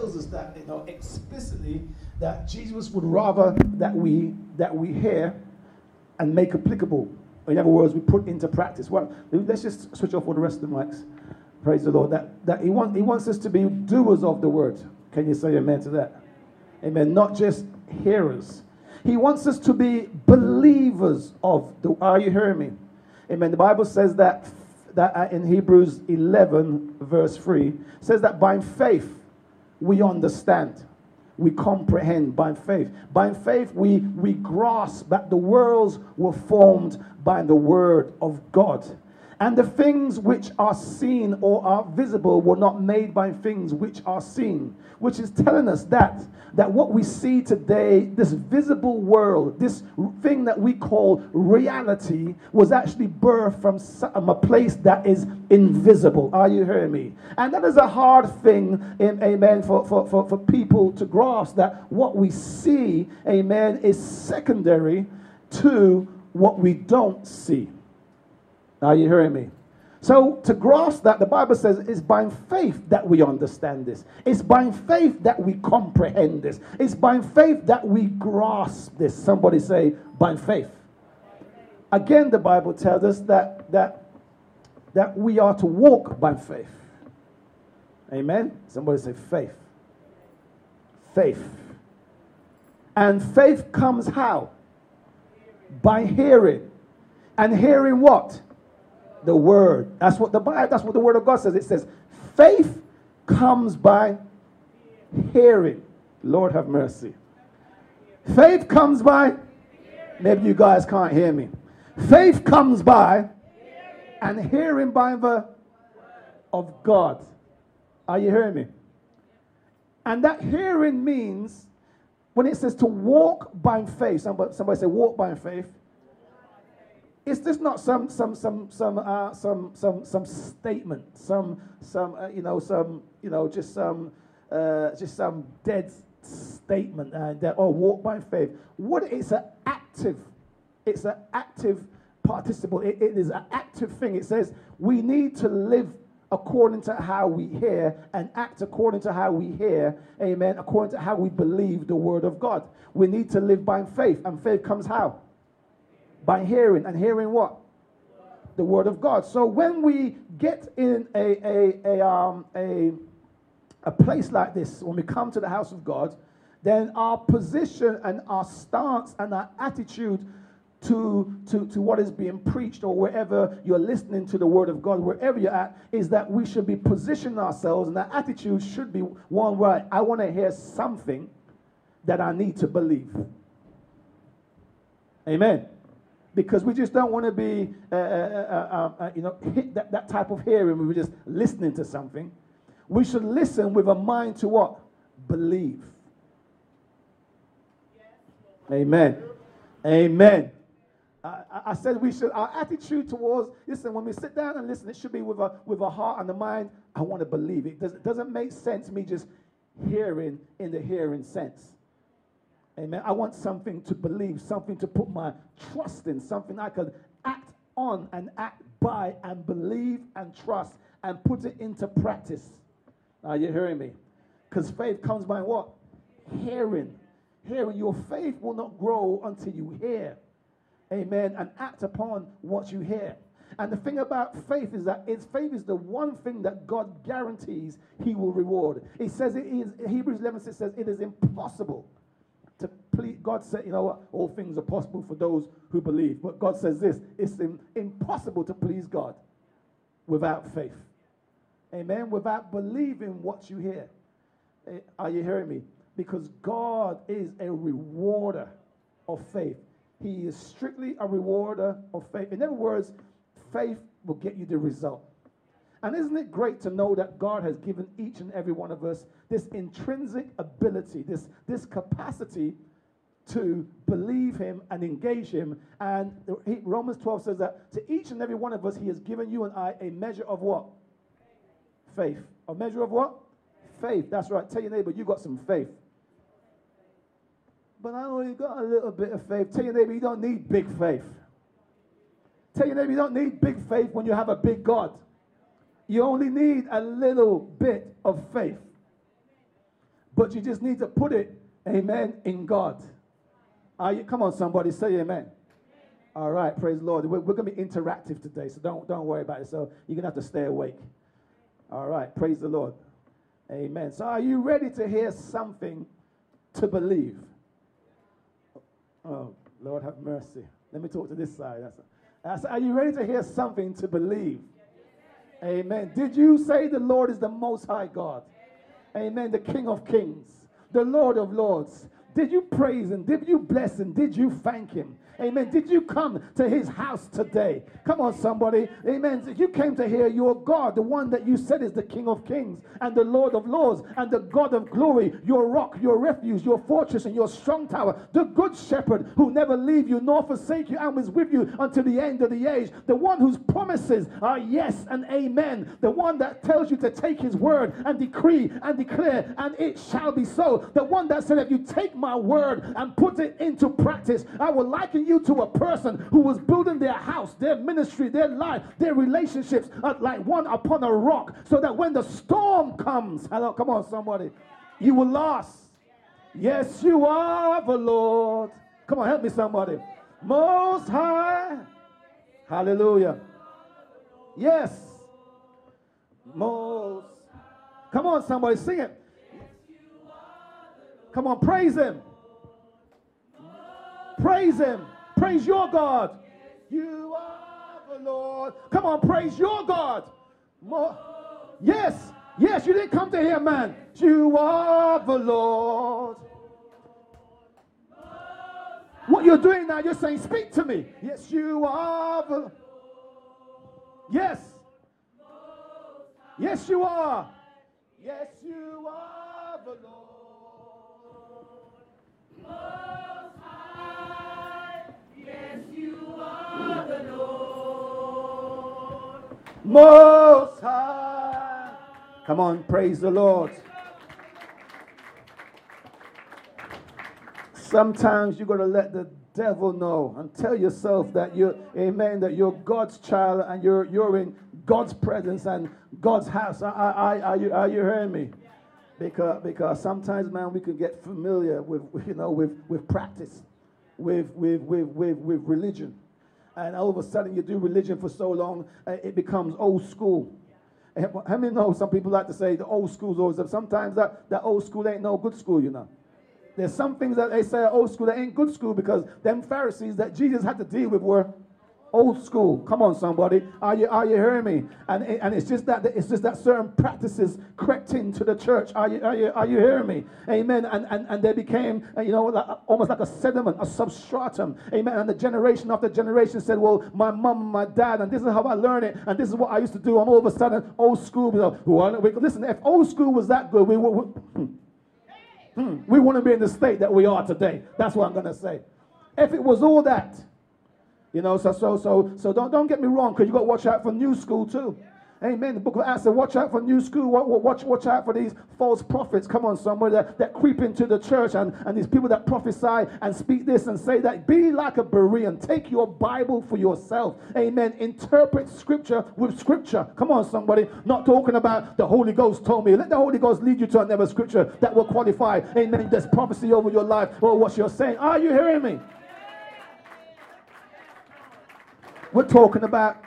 tells us that, explicitly, that Jesus would rather that we hear and make applicable. In other words, we put into practice. Well, let's just switch off all the rest of the mics. Praise the Lord. That he wants us to be doers of the word. Can you say amen to that? Amen. Not just hearers. He wants us to be believers of the. Are you hearing me? Amen. The Bible says that in Hebrews 11 verse 3 says that by faith we understand. We comprehend by faith. By faith, we grasp that the worlds were formed by the word of God. And the things which are seen or are visible were not made by things which are seen. Which is telling us that what we see today, this visible world, this thing that we call reality, was actually birthed from a place that is invisible. Are you hearing me? And that is a hard thing, amen, for people to grasp, that what we see, amen, is secondary to what we don't see. Are you hearing me? So to grasp that, the Bible says it's by faith that we understand this. It's by faith that we comprehend this. It's by faith that we grasp this. Somebody say, by faith. Again, the Bible tells us that we are to walk by faith. Amen? Somebody say faith. Faith. And faith comes how? By hearing. And hearing what? The word. That's what the word of God says. It says, faith comes by hearing. Lord have mercy. Faith comes by, maybe you guys can't hear me. Faith comes by, and hearing by the of God. Are you hearing me? And that hearing means, when it says to walk by faith, somebody say walk by faith. It's just not some statement, just some dead statement that walk by faith. It's an active participle. It is an active thing. It says we need to live according to how we hear and act according to how we hear. Amen. According to how we believe the word of God. We need to live by faith, and faith comes how? By hearing, and hearing what? The word of God. So when we get in a place like this, when we come to the house of God, then our position and our stance and our attitude to what is being preached, or wherever you're listening to the word of God, wherever you're at, is that we should be positioning ourselves, and that attitude should be one where I want to hear something that I need to believe. Amen. Because we just don't want to be, hit that type of hearing where we're just listening to something. We should listen with a mind to what? Believe. Amen. Amen. I said we should, our attitude towards, listen, when we sit down and listen, it should be with a heart and a mind, I want to believe. It doesn't make sense me just hearing in the hearing sense. Amen. I want something to believe, something to put my trust in, something I could act on and act by and believe and trust and put it into practice. Are you hearing me? Because faith comes by what? Hearing. Hearing. Your faith will not grow until you hear. Amen. And act upon what you hear. And the thing about faith is that faith is the one thing that God guarantees he will reward. It says it is, Hebrews 11:6 says it is impossible to please. God said, you know what? All things are possible for those who believe. But God says this, it's impossible to please God without faith. Amen? Without believing what you hear. Are you hearing me? Because God is a rewarder of faith. He is strictly a rewarder of faith. In other words, faith will get you the result. And isn't it great to know that God has given each and every one of us this intrinsic ability, this capacity to believe him and engage him. And Romans 12 says that to each and every one of us, he has given you and I a measure of what? Faith. A measure of what? Faith. That's right. Tell your neighbor, you got some faith. But I only got a little bit of faith. Tell your neighbor, you don't need big faith. Tell your neighbor, you don't need big faith when you have a big God. You only need a little bit of faith. But you just need to put it, amen, in God. Come on, somebody, say amen. All right, praise the Lord. We're going to be interactive today, so don't worry about it. So you're going to have to stay awake. All right, praise the Lord. Amen. So are you ready to hear something to believe? Oh, Lord have mercy. Let me talk to this side. Are you ready to hear something to believe? Amen. Did you say the Lord is the Most High God? Amen. The King of Kings, the Lord of Lords. Did you praise Him? Did you bless Him? Did you thank Him? Amen. Did you come to His house today? Come on, somebody. Amen. You came to hear your God, the one that you said is the King of Kings and the Lord of Lords and the God of glory, your rock, your refuge, your fortress and your strong tower, the good shepherd who never leave you nor forsake you and was with you until the end of the age, the one whose promises are yes and amen, the one that tells you to take His word and decree and declare and it shall be so, the one that said if you take my word and put it into practice, I will liken you to a person who was building their house, their ministry, their life, their relationships like one upon a rock, so that when the storm comes, hello, come on, somebody, you will last. Yes, you are the Lord. Come on, help me, somebody. Most High. Hallelujah. Yes. Most. Come on, somebody, sing it. Come on, praise Him. Praise Him. Praise your God. You are the Lord. Come on, praise your God. Yes. Yes, you didn't come to hear man. You are the Lord. What you're doing now, you're saying, speak to me. Yes, you are the... Yes. Yes, you are. Yes, you are the Lord. Most High. Yes, you are the Lord. Most High. Come on, praise the Lord. Sometimes you got to let the devil know and tell yourself that you're, amen, that you're God's child and you're in God's presence and God's house. Are you hearing me? Because sometimes, man, we can get familiar with practice, with religion, and all of a sudden you do religion for so long, it becomes old school. How many know some people like to say the old school's always up? Sometimes that old school ain't no good school, you know. There's some things that they say are old school that ain't good school because them Pharisees that Jesus had to deal with were old school. Come on, somebody. Are you hearing me? And it's just that certain practices crept into the church. Are you hearing me? Amen. And they became almost like a sediment, a substratum. Amen. And the generation after generation said, well, my mom, my dad, and this is how I learned it, and this is what I used to do. And all of a sudden, old school. Listen, if old school was that good, we wouldn't be in the state that we are today. That's what I'm going to say. If it was all that. So don't get me wrong, because you got to watch out for new school too. Amen. The book of Acts said, watch out for new school. Watch out for these false prophets. Come on, somebody that creep into the church and these people that prophesy and speak this and say that. Be like a Berean. Take your Bible for yourself. Amen. Interpret scripture with scripture. Come on, somebody. Not talking about the Holy Ghost told me. Let the Holy Ghost lead you to another scripture that will qualify. Amen. There's prophecy over your life or what you're saying. Are you hearing me? We're talking about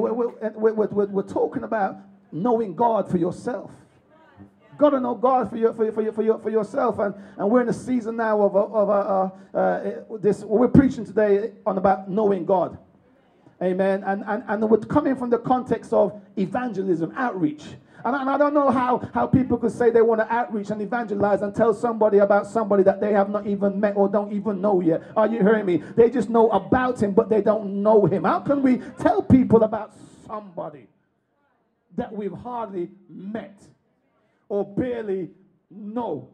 knowing God for yourself. Got to know God for yourself, and we're in a season now of this. We're preaching today on about knowing God, amen. And we're coming from the context of evangelism, outreach. And I don't know how people could say they want to outreach and evangelize and tell somebody about somebody that they have not even met or don't even know yet. Are you hearing me? They just know about him, but they don't know him. How can we tell people about somebody that we've hardly met or barely know?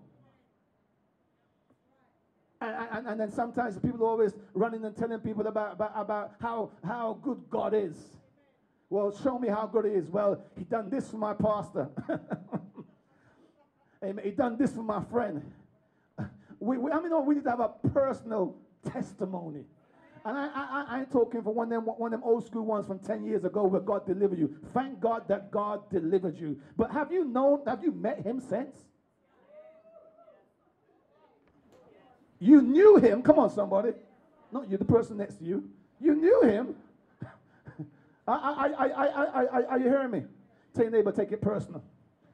And then sometimes people are always running and telling people about how good God is. Well, show me how good he is. Well, he done this for my pastor. Amen. He done this for my friend. We need to have a personal testimony. And I ain't talking for one of them old school ones from 10 years ago where God delivered you. Thank God that God delivered you. But have you met him since? You knew him. Come on, somebody. Not you, the person next to you. You knew him. Are you hearing me? Tell your neighbor, take it personal.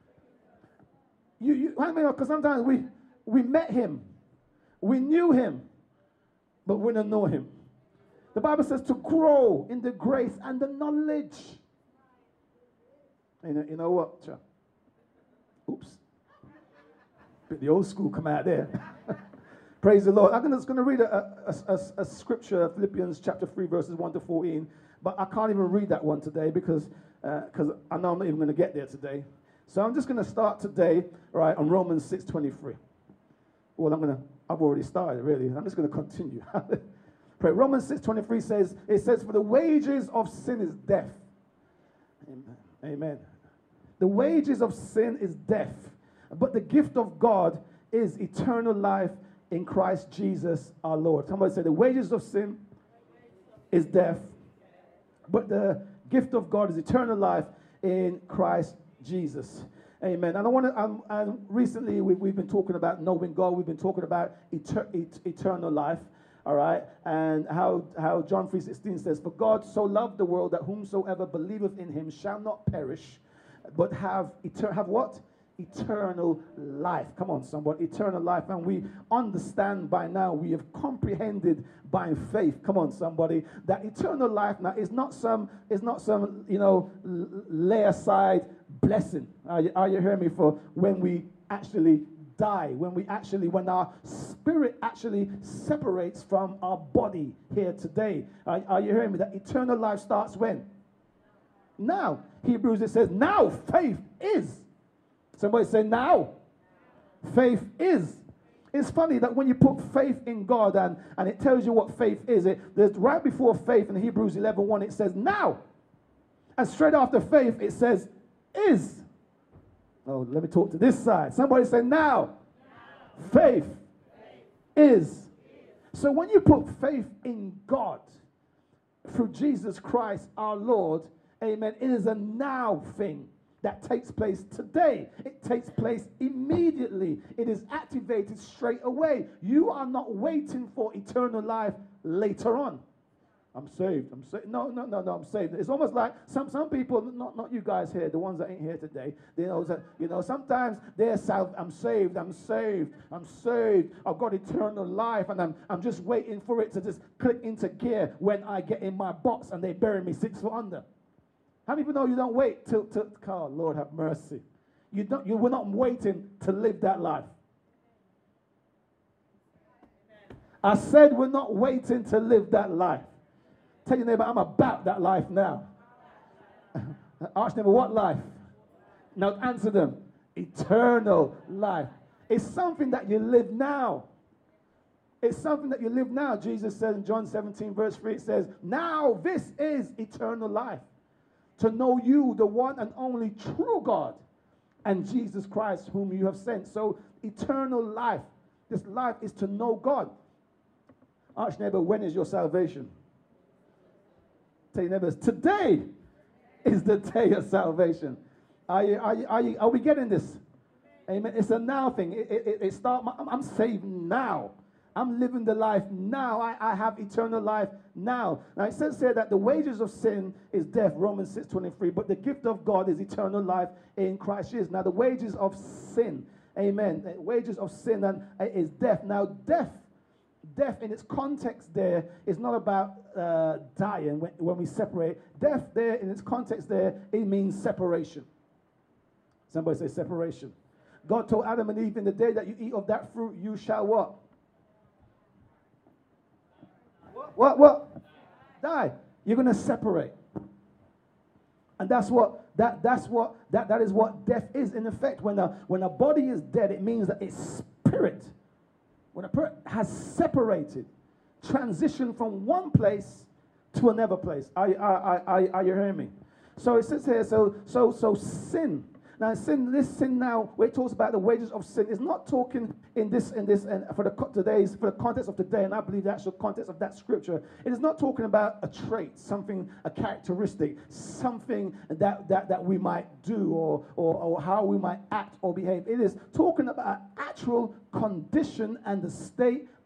Because sometimes we met him. We knew him. But we don't know him. The Bible says to grow in the grace and the knowledge. You know what? Oops. Bit the old school come out there. Praise the Lord. I'm just going to read a scripture, Philippians chapter 3, verses 1 to 14. But I can't even read that one today because I know I'm not even going to get there today. So I'm just going to start today, right, on Romans 6:23. Well, I've already started, really. I'm just going to continue. Pray. Romans 6:23 says, for the wages of sin is death. Amen. Amen. The wages of sin is death, but the gift of God is eternal life in Christ Jesus our Lord. Somebody say the wages of sin is death, but the gift of God is eternal life in Christ Jesus. Amen. And recently we've been talking about knowing God. We've been talking about eternal life. All right. And how John 3:16 says, for God so loved the world that whomsoever believeth in him shall not perish, but have what? Eternal life. Come on, somebody. Eternal life. And we understand by now, we have comprehended by faith. Come on, somebody. That eternal life now is not some lay aside blessing. Are you hearing me? For when we actually die, when our spirit actually separates from our body here today. Are you hearing me? That eternal life starts when? Now. Hebrews, it says, now faith is. Somebody say now. Faith is. It's funny that when you put faith in God and it tells you what faith is, there's right before faith in Hebrews 11:1, it says now. And straight after faith, it says is. Oh, let me talk to this side. Somebody say now. Faith is. So when you put faith in God through Jesus Christ our Lord, amen, it is a now thing that takes place today. It takes place immediately. It is activated straight away. You are not waiting for eternal life later on. I'm saved. No, I'm saved. It's almost like some people, not you guys here, the ones that ain't here today, sometimes they're I'm saved. I've got eternal life, and I'm just waiting for it to just click into gear when I get in my box and they bury me 6 foot under. How many people know you don't wait till oh, Lord have mercy. You were not waiting to live that life. I said we're not waiting to live that life. Tell your neighbor, I'm about that life now. Ask neighbor, what life? Now answer them. Eternal life. It's something that you live now. It's something that you live now. Jesus says in John 17 verse 3, it says, now this is eternal life. To know you, the one and only true God, and Jesus Christ, whom you have sent. So eternal life. This life is to know God. Ask neighbor, when is your salvation? Tell your neighbors, today is the day of salvation. Are we getting this? Amen. It's a now thing. It start. I'm saved now. I'm living the life now. I have eternal life now. Now it says here that the wages of sin is death, Romans 6:23, but the gift of God is eternal life in Christ Jesus. Now the wages of sin, amen, the wages of sin is death. Now death in its context there is not about dying when we separate. Death there in its context there, it means separation. Somebody say separation. God told Adam and Eve, in the day that you eat of that fruit, you shall what? What? Die. You're going to separate. And that is what death is in effect. When a body is dead, it means that its spirit, when a person has separated, transitioned from one place to another place. Are you hearing me? So it says here, so sin. Now this sin now, where it talks about the wages of sin, is not talking in this and for the context of today, and I believe the actual context of that scripture. It is not talking about a trait, something, a characteristic, something that we might do or how we might act or behave. It is talking about actual condition and the state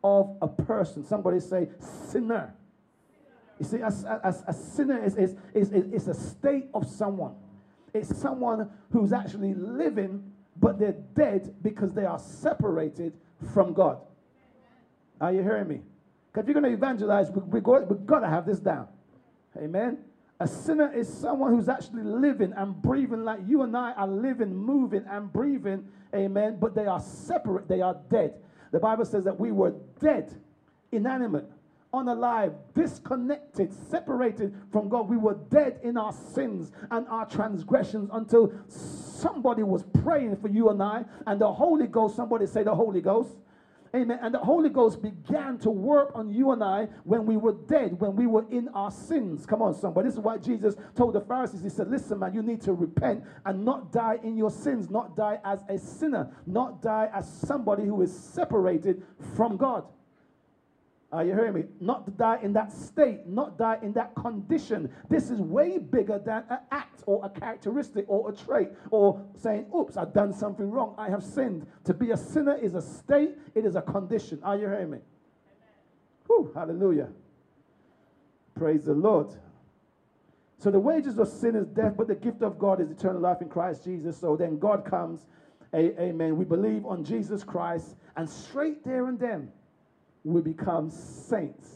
of a person. Somebody say sinner. You see, a sinner is a state of someone. It's someone who's actually living, but they're dead because they are separated from God. Are you hearing me? Because if you're going to evangelize, we've got to have this down. Amen? A sinner is someone who's actually living and breathing like you and I are living, moving and breathing. Amen? But they are separate. They are dead. The Bible says that we were dead, inanimate, unalive, disconnected, separated from God. We were dead in our sins and our transgressions until somebody was praying for you and I, and the Holy Ghost, somebody say the Holy Ghost. Amen. And the Holy Ghost began to work on you and I when we were dead, when we were in our sins. Come on, somebody. This is why Jesus told the Pharisees, he said, listen, man, you need to repent and not die in your sins, not die as a sinner, not die as somebody who is separated from God. Are you hearing me? Not to die in that state, not die in that condition. This is way bigger than an act or a characteristic or a trait or saying, oops, I've done something wrong. I have sinned. To be a sinner is a state. It is a condition. Are you hearing me? Whew, hallelujah. Praise the Lord. So the wages of sin is death, but the gift of God is eternal life in Christ Jesus. So then God comes, amen. We believe on Jesus Christ, and straight there and then, we become saints.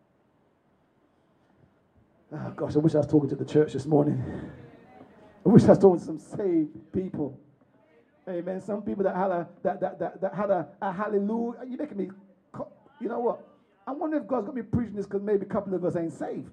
Oh gosh, I wish I was talking to the church this morning. I wish I was talking to some saved people. Amen. Some people that had a hallelujah. You're making me, you know what? I wonder if God's got me preaching this because maybe a couple of us ain't saved.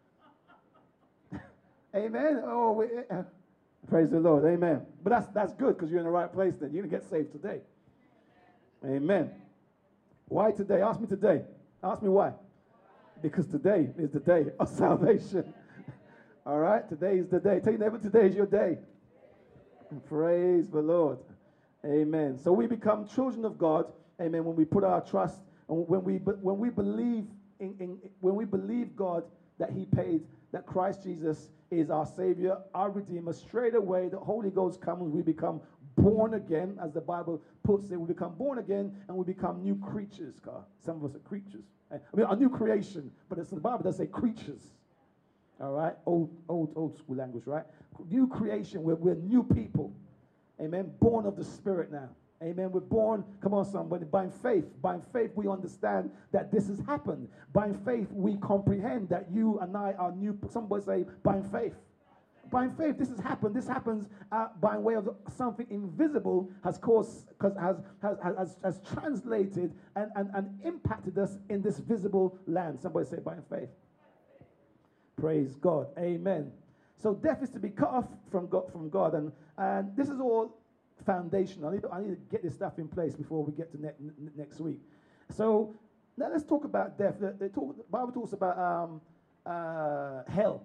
Amen. Oh, praise the Lord. Amen. But that's good because you're in the right place then. You're going to get saved today. Amen. Why today? Ask me today. Ask me why. Because today is the day of salvation. All right? Today is the day. Tell your neighbor, today is your day. Praise the Lord. Amen. So we become children of God. Amen. When we put our trust and when we believe when we believe God that He paid, that Christ Jesus is our Savior, our Redeemer, straight away the Holy Ghost comes. We become born again, as the Bible puts it. We become born again and we become new creatures. God. Some of us are creatures. I mean, a new creation, but it's the Bible does say creatures. All right, old school language, right? New creation. We're new people. Amen. Born of the Spirit now. Amen. We're born. Come on, somebody. By faith. By faith, we understand that this has happened. By faith, we comprehend that you and I are new. Somebody say, by faith. By faith, this has happened. This happens by way of something invisible has caused, has translated and impacted us in this visible land. Somebody say, by faith. Praise God. Amen. So death is to be cut off from God, and this is all foundational. I need to get this stuff in place before we get to next week. So now let's talk about death. The Bible talks about hell.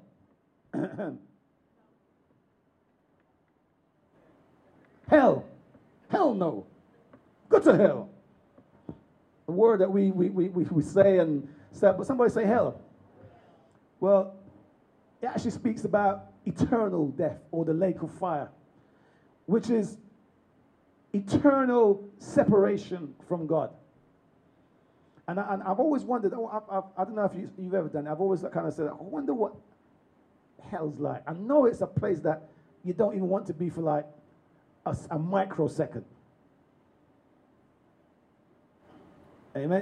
Hell no. Go to hell. The word that we say and stuff, but somebody say hell. Well, it actually speaks about eternal death or the lake of fire, which is eternal separation from God. And I've always wondered, I don't know if you've ever done it, I've always kind of said, I wonder what hell's like. I know it's a place that you don't even want to be for like a microsecond. Amen.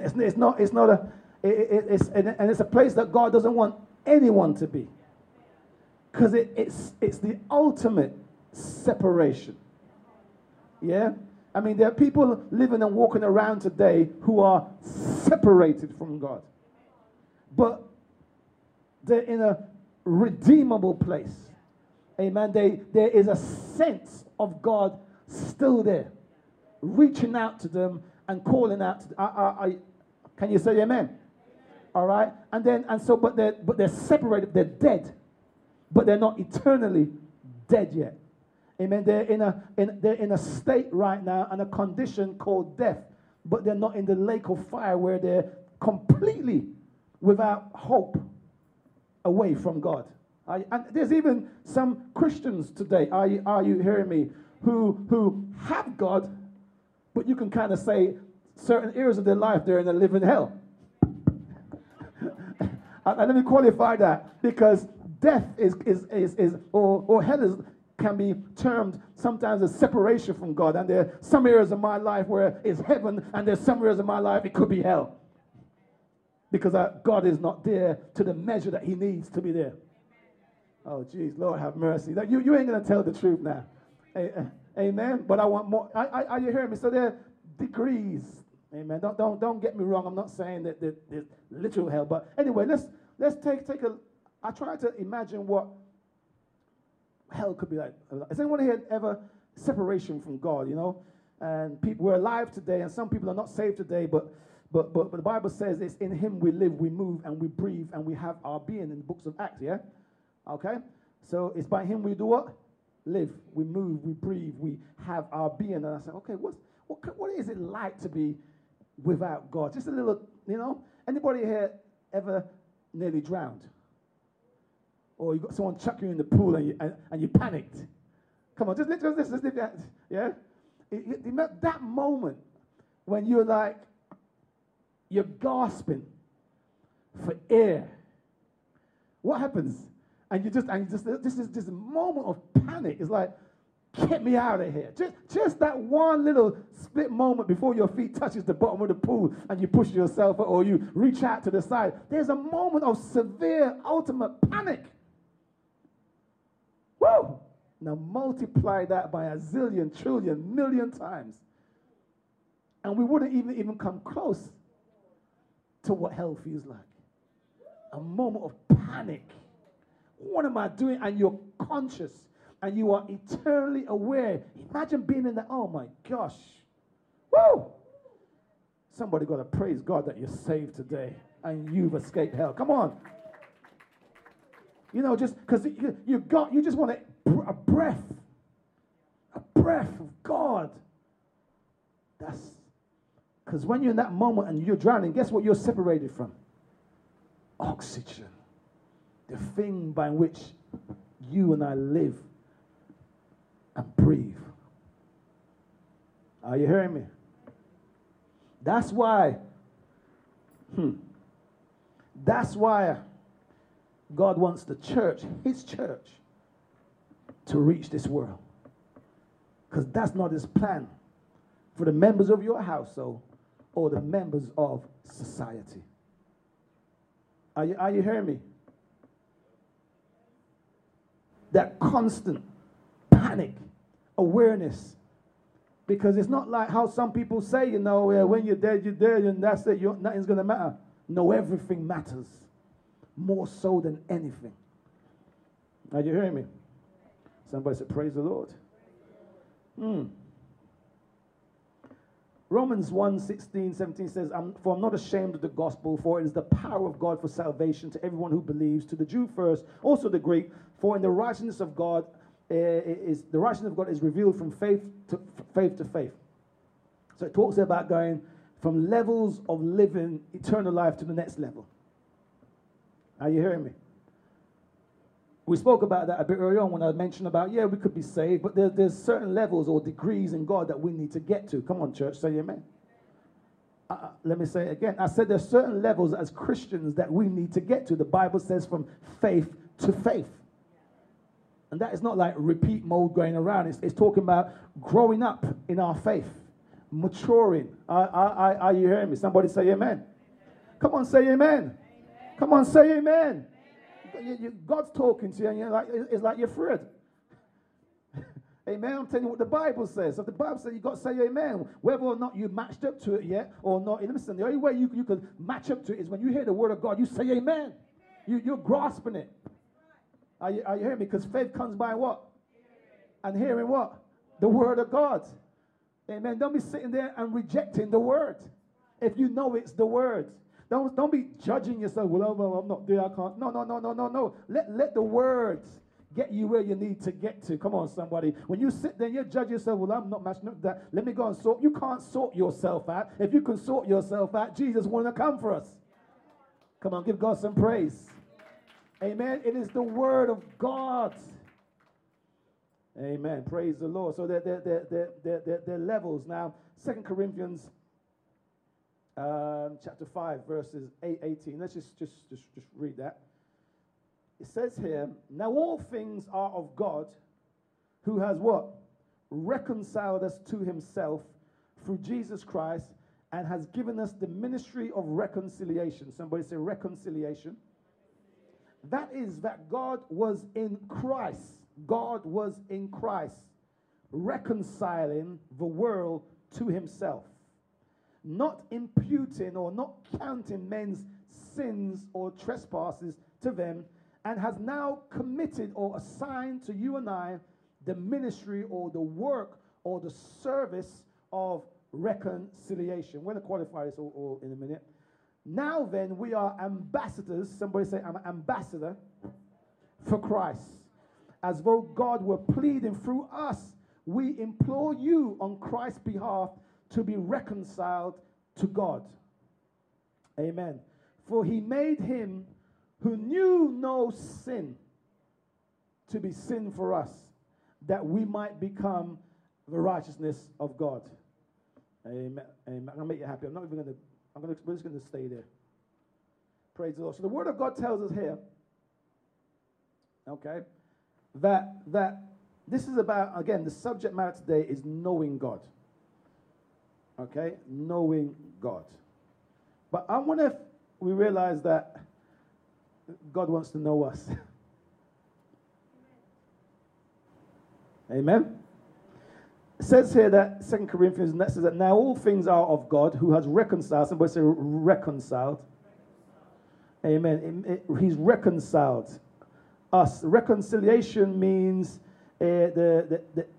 It's a place that God doesn't want anyone to be, because it's the ultimate separation. Yeah, I mean there are people living and walking around today who are separated from God, but they're in a redeemable place. Amen. There is a sense of God still there, reaching out to them and calling out to them. Can you say amen? All right. But they're separated. They're dead, but they're not eternally dead yet. Amen. They're in a state right now and a condition called death, but they're not in the lake of fire where they're completely without hope, away from God. And there's even some Christians today, are you hearing me, who have God, but you can kind of say certain areas of their life, they're in a living hell. And let me qualify that, because death or hell can be termed sometimes as separation from God. And there are some areas of my life where it's heaven, and there's some areas of my life it could be hell. Because God is not there to the measure that he needs to be there. Oh, geez, Lord have mercy. You ain't going to tell the truth now. Amen. But I want more. Are you hearing me? So there are degrees. Amen. Don't get me wrong. I'm not saying that there's literal hell. But anyway, let's take a. I try to imagine what hell could be like. Has anyone here ever separation from God? You know, and people, we're alive today, and some people are not saved today. But the Bible says it's in Him we live, we move, and we breathe, and we have our being in the books of Acts. Yeah. Okay. So it's by Him we do what? Live, we move, we breathe, we have our being. And I said, okay, what is it like to be without God? Just a little, you know. Anybody here ever nearly drowned? Or you got someone chuck you in the pool and you panicked? Come on, just leave that. Yeah? That moment when you're like, you're gasping for air. What happens? And you just this is this moment of panic. It's like, get me out of here. Just that one little split moment before your feet touches the bottom of the pool and you push yourself or you reach out to the side. There's a moment of severe, ultimate panic. Woo! Now multiply that by a zillion, trillion, million times. And we wouldn't even come close to what hell feels like. A moment of panic. What am I doing? And you're conscious and you are eternally aware. Imagine being in that. Oh my gosh. Woo! Somebody got to praise God that you're saved today and you've escaped hell. Come on. You know, just because you just want a breath of God. That's because when you're in that moment and you're drowning, guess what you're separated from? Oxygen. The thing by which you and I live and breathe. Are you hearing me? That's why. That's why God wants the church, His church, to reach this world. Because that's not His plan for the members of your household or the members of society. Are you hearing me? That constant panic, awareness. Because it's not like how some people say, you know, when you're dead, and that's it, nothing's going to matter. No, everything matters. More so than anything. Are you hearing me? Somebody said, praise the Lord. Romans 1:16-17 says, for I'm not ashamed of the gospel, for it is the power of God for salvation to everyone who believes, to the Jew first, also the Greek. For in the righteousness of God is revealed from faith to faith. So it talks about going from levels of living eternal life to the next level. Are you hearing me? We spoke about that a bit earlier on when I mentioned about, we could be saved, but there's certain levels or degrees in God that we need to get to. Come on, church, say amen. Let me say it again. I said there's certain levels as Christians that we need to get to. The Bible says from faith to faith. And that is not like repeat mode going around. It's talking about growing up in our faith, maturing. Are you hearing me? Somebody say amen. Come on, say amen. Come on, say amen. God's talking to you, and it's like you're afraid. Amen. I'm telling you what the Bible says. So the Bible says you got to say amen. Whether or not you matched up to it yet or not. Listen, the only way you can match up to it is when you hear the word of God, you say amen. You're grasping it. Are you hearing me? Because faith comes by what? And hearing what? The word of God. Amen. Don't be sitting there and rejecting the word. If you know it's the word. Don't be judging yourself. Well, I'm not there. I can't. No. Let the words get you where you need to get to. Come on, somebody. When you sit there, you judge yourself. Well, I'm not matching up that. Let me go and sort. You can't sort yourself out. If you can sort yourself out, Jesus wanted to come for us. Come on, give God some praise. Amen. It is the word of God. Amen. Praise the Lord. So they're levels. Now, 2 Corinthians chapter 5, verses 18. Let's just read that. It says here, now all things are of God, who has what? Reconciled us to himself through Jesus Christ, and has given us the ministry of reconciliation. Somebody say reconciliation. That is that God was in Christ. God was in Christ, reconciling the world to himself, not imputing or not counting men's sins or trespasses to them, and has now committed or assigned to you and I the ministry or the work or the service of reconciliation. We're going to qualify this all in a minute. Now then, we are ambassadors. Somebody say, I'm an ambassador for Christ. As though God were pleading through us, we implore you on Christ's behalf to be reconciled to God. Amen. For he made him who knew no sin to be sin for us, that we might become the righteousness of God. Amen. Amen. I'm going to make you happy. We're just going to stay there. Praise the Lord. So the Word of God tells us here, okay, that this is about, again, the subject matter today is knowing God. Okay? Knowing God. But I wonder if we realize that God wants to know us. Amen? It says here that 2 Corinthians says that now all things are of God, who has reconciled. Somebody say reconciled. Amen. He's reconciled us. Reconciliation means it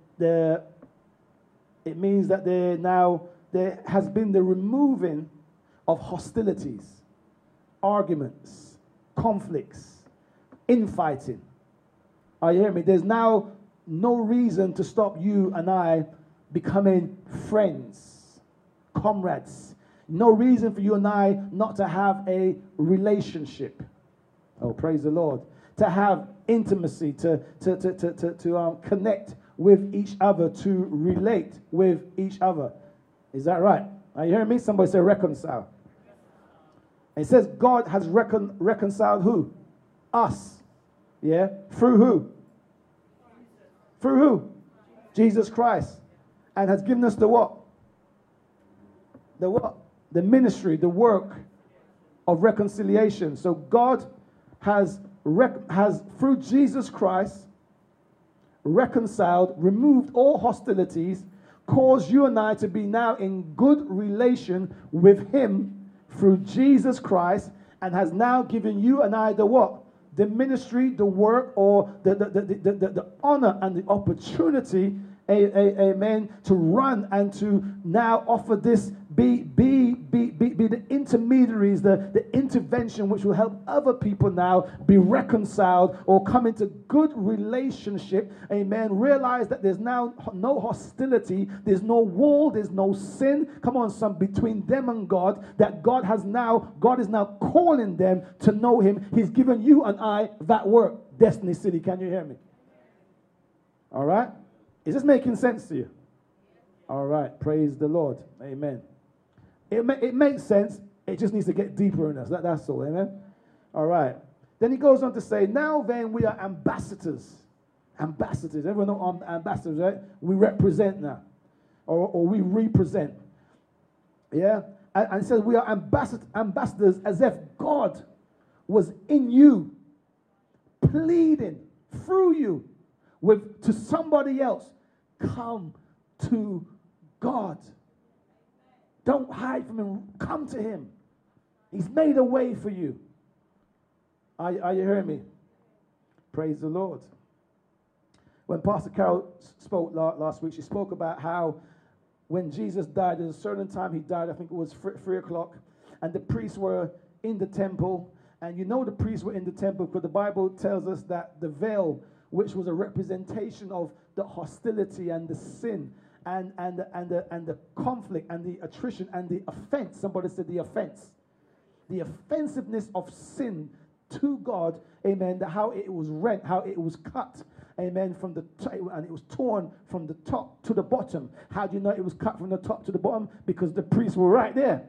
means that there has been the removing of hostilities, arguments, conflicts, infighting. Are you hearing me? There's now no reason to stop you and I becoming friends, comrades. No reason for you and I not to have a relationship. Oh, praise the Lord. To have intimacy, to connect with each other, to relate with each other. Is that right? Are you hearing me? Somebody say reconcile. It says God has reconciled who? Us. Yeah? Through who? Through who? Jesus Christ. And has given us the what? The what? The ministry, the work of reconciliation. So God has through Jesus Christ reconciled, removed all hostilities, caused you and I to be now in good relation with him through Jesus Christ, and has now given you and I the what? The ministry, the work, or the honor and the opportunity, amen, to run and to now offer this, be the intermediaries, the intervention which will help other people now be reconciled or come into good relationship, amen. Realize that there's now no hostility, there's no wall, there's no sin, come on, son, between them and God, that God is now calling them to know him. He's given you and I that work. Destiny City, can you hear me? All right? Is this making sense to you? All right. Praise the Lord. Amen. It makes sense. It just needs to get deeper in us. That's all. Amen. All right. Then he goes on to say, now then we are ambassadors. Ambassadors. Everyone know ambassadors, right? We represent now. Or we represent. Yeah. And it says we are ambassadors as if God was in you, pleading through you to somebody else. Come to God. Don't hide from him. Come to him. He's made a way for you. Are you hearing me? Praise the Lord. When Pastor Carol spoke last week, she spoke about how when Jesus died, there's a certain time he died, I think it was 3 o'clock, and the priests were in the temple. And you know the priests were in the temple because the Bible tells us that the veil, which was a representation of the hostility and the sin and the conflict and the attrition and the offense. Somebody said the offense. The offensiveness of sin to God, amen, how it was rent, how it was cut, amen, and it was torn from the top to the bottom. How do you know it was cut from the top to the bottom? Because the priests were right there.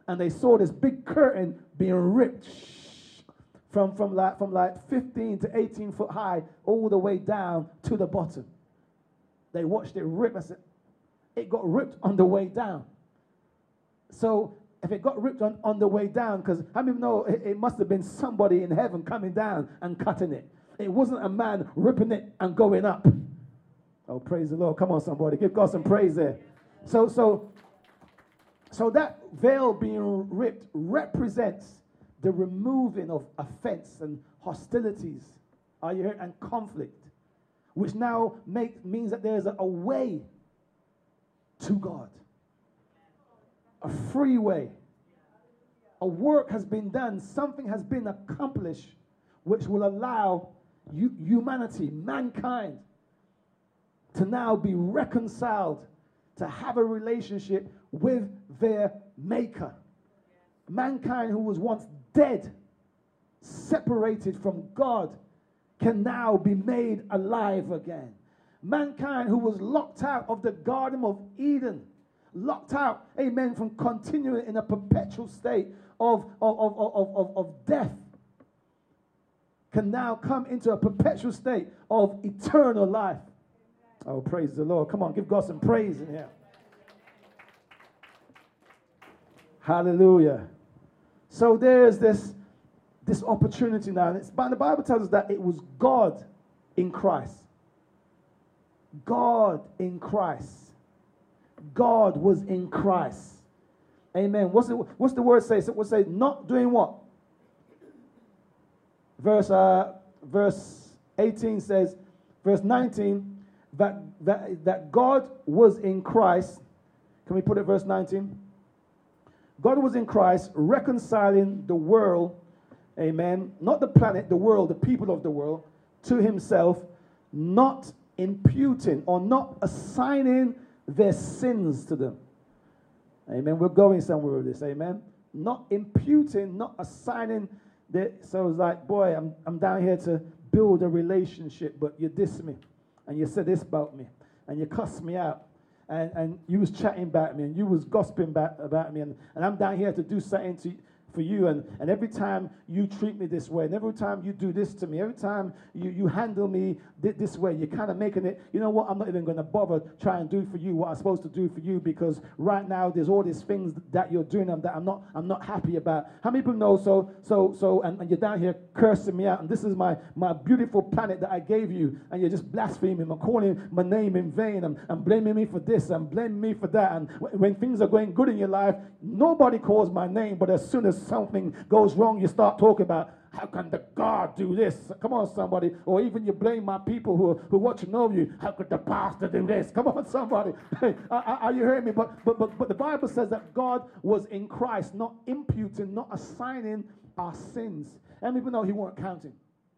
and they saw this big curtain being ripped from like 15 to 18 foot high all the way down to the bottom. They watched it rip. I said, it got ripped on the way down. So if it got ripped on the way down, because how many know it must have been somebody in heaven coming down and cutting it. It wasn't a man ripping it and going up. Oh, praise the Lord. Come on, somebody. Give God some praise there. So that veil being ripped represents the removing of offense and hostilities, are you hearing, and conflict, which now means that there's a way to God, a free way. A work has been done, something has been accomplished, which will allow humanity, mankind, to now be reconciled, to have a relationship with their Maker. Mankind, who was once dead, separated from God, can now be made alive again. Mankind, who was locked out of the Garden of Eden, locked out, amen, from continuing in a perpetual state of death, can now come into a perpetual state of eternal life. Oh, praise the Lord. Come on, give God some praise in here. Hallelujah. So there's this opportunity now. But the Bible tells us that it was God in Christ. God in Christ. God was in Christ. Amen. What's the word say? So it would say not doing what? Verse 18 says, verse 19, that God was in Christ. Can we put it verse 19? God was in Christ reconciling the world, amen, not the planet, the world, the people of the world, to himself, not imputing or not assigning their sins to them. Amen. We're going somewhere with this. Amen. Not imputing, not assigning. So it's like, boy, I'm down here to build a relationship, but you diss me, and you said this about me, and you cussed me out, and you was chatting about me, and you was gossiping about me, and I'm down here to do something for you, and every time you treat me this way, and every time you do this to me, every time you handle me this way, you're kind of making it, you know what, I'm not even going to bother trying to do for you what I'm supposed to do for you, because right now there's all these things that you're doing that I'm not happy about. How many people know, and you're down here cursing me out, and this is my beautiful planet that I gave you, and you're just blaspheming and calling my name in vain, and blaming me for this, and blaming me for that, and when things are going good in your life, nobody calls my name, but as soon as something goes wrong, you start talking about, how can the God do this? Come on, somebody. Or even you blame my people who watching over you. How could the pastor do this? Come on, somebody. Are you hearing me? But the Bible says that God was in Christ, not imputing, not assigning our sins. And people know he weren't counting.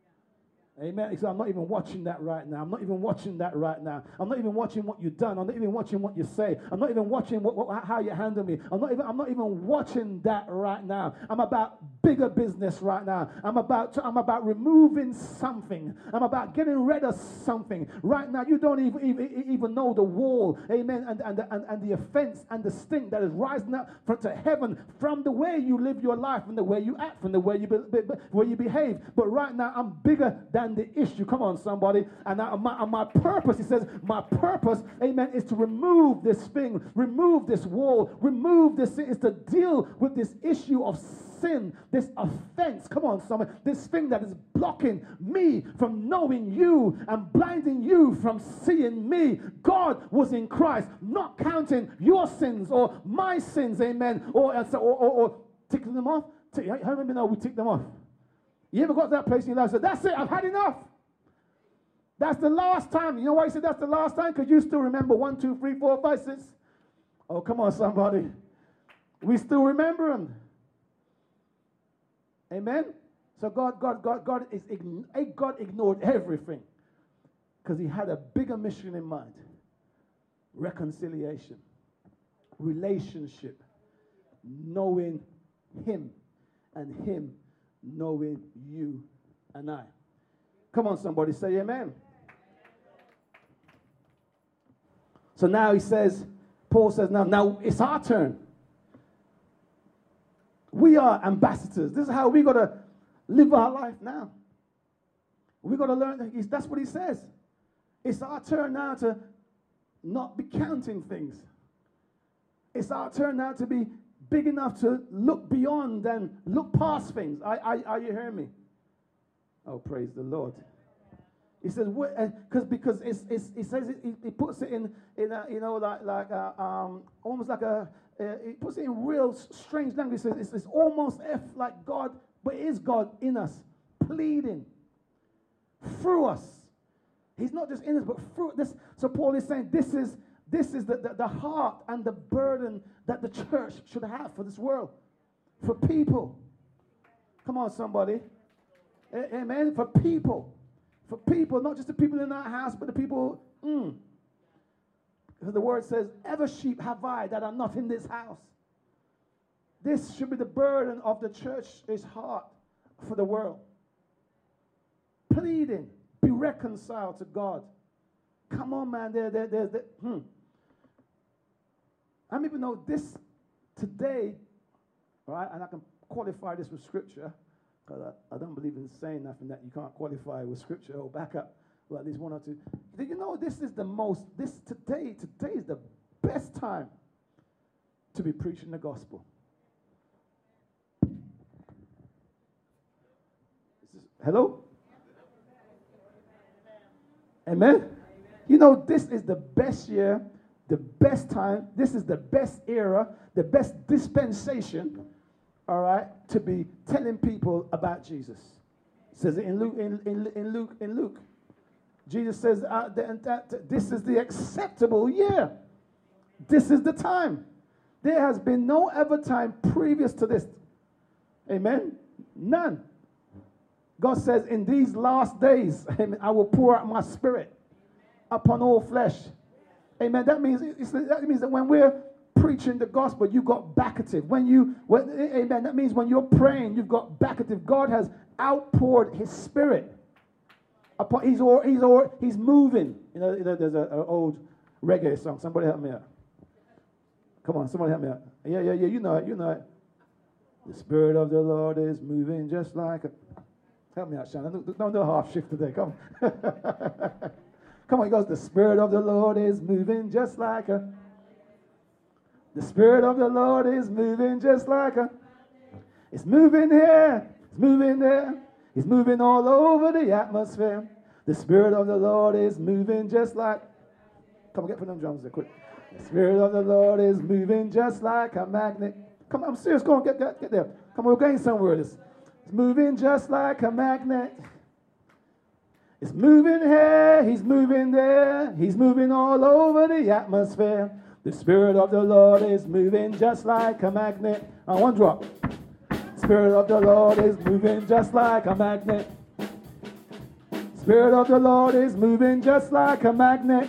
Amen. He said, I'm not even watching that right now. I'm not even watching that right now. I'm not even watching what you've done. I'm not even watching what you say. I'm not even watching how you handle me. I'm not even watching that right now. I'm about bigger business right now. I'm about removing something. I'm about getting rid of something. Right now, you don't even know the wall, amen, and the offense and the stink that is rising up to heaven from the way you live your life, from the way you act, from the way you behave. But right now, I'm bigger than the issue. Come on, somebody. And my purpose, he says, my purpose, amen, is to remove this thing, remove this wall, remove this thing, is to deal with this issue of sin, this offense. Come on, somebody. This thing that is blocking me from knowing you and blinding you from seeing me. God was in Christ, not counting your sins or my sins, amen, or ticking them off. How many know we tick them off? You ever got to that place in your life and said, that's it, I've had enough. That's the last time. You know why he said that's the last time? Because you still remember 1, 2, 3, 4, 5, 6. Oh, come on, somebody. We still remember them. Amen? So God ignored everything because he had a bigger mission in mind. Reconciliation. Relationship. Knowing him and him knowing you and I. Come on, somebody, say amen. So now he says, Paul says, now it's our turn. We are ambassadors. This is how we got to live our life now. We got to learn. That's what he says. It's our turn now to not be counting things. It's our turn now to be big enough to look beyond and look past things. Are you hearing me? Oh, praise the Lord. He says, because it says it puts it in almost like it puts it in real strange language. It says it's almost like God, but it is God in us, pleading through us. He's not just in us, but through this. So Paul is saying this is the heart and the burden that the church should have for this world, for people. Come on, somebody. Amen. For people. For people, not just the people in our house, but the people. Because the word says, "Ever sheep have I that are not in this house." This should be the burden of the church's heart for the world. Pleading, be reconciled to God. Come on, man. How many people know this today? All right, and I can qualify this with scripture, because I don't believe in saying nothing that you can't qualify with scripture or back up. Well, at least one or two. Did you know today is the best time to be preaching the gospel? Hello? Amen? You know, this is the best year, the best time, this is the best era, the best dispensation, all right, to be telling people about Jesus. It says it in Luke. Jesus says that this is the acceptable year. This is the time. There has been no other time previous to this. Amen? None. God says, in these last days, I will pour out my spirit upon all flesh. Amen. That means that when we're preaching the gospel, you've got backative. Amen. That means when you're praying, you've got backative. God has outpoured his spirit. He's moving. You know, there's an old reggae song. Somebody help me out. Come on, somebody help me out. Yeah. You know it. The Spirit of the Lord is moving just like a... Help me out, Shannon. Don't do a half shift today. Come on. Come on, he goes, the Spirit of the Lord is moving just like a... The Spirit of the Lord is moving just like a... It's moving here. It's moving there. He's moving all over the atmosphere. The Spirit of the Lord is moving just like... Come on, get for them drums there, quick. The Spirit of the Lord is moving just like a magnet. Come on, I'm serious. Go on, get there. Come on, we're going somewhere with this. It's moving just like a magnet. It's moving here, he's moving there. He's moving all over the atmosphere. The Spirit of the Lord is moving just like a magnet. On one drop. Spirit of the Lord is moving just like a magnet. Spirit of the Lord is moving just like a magnet.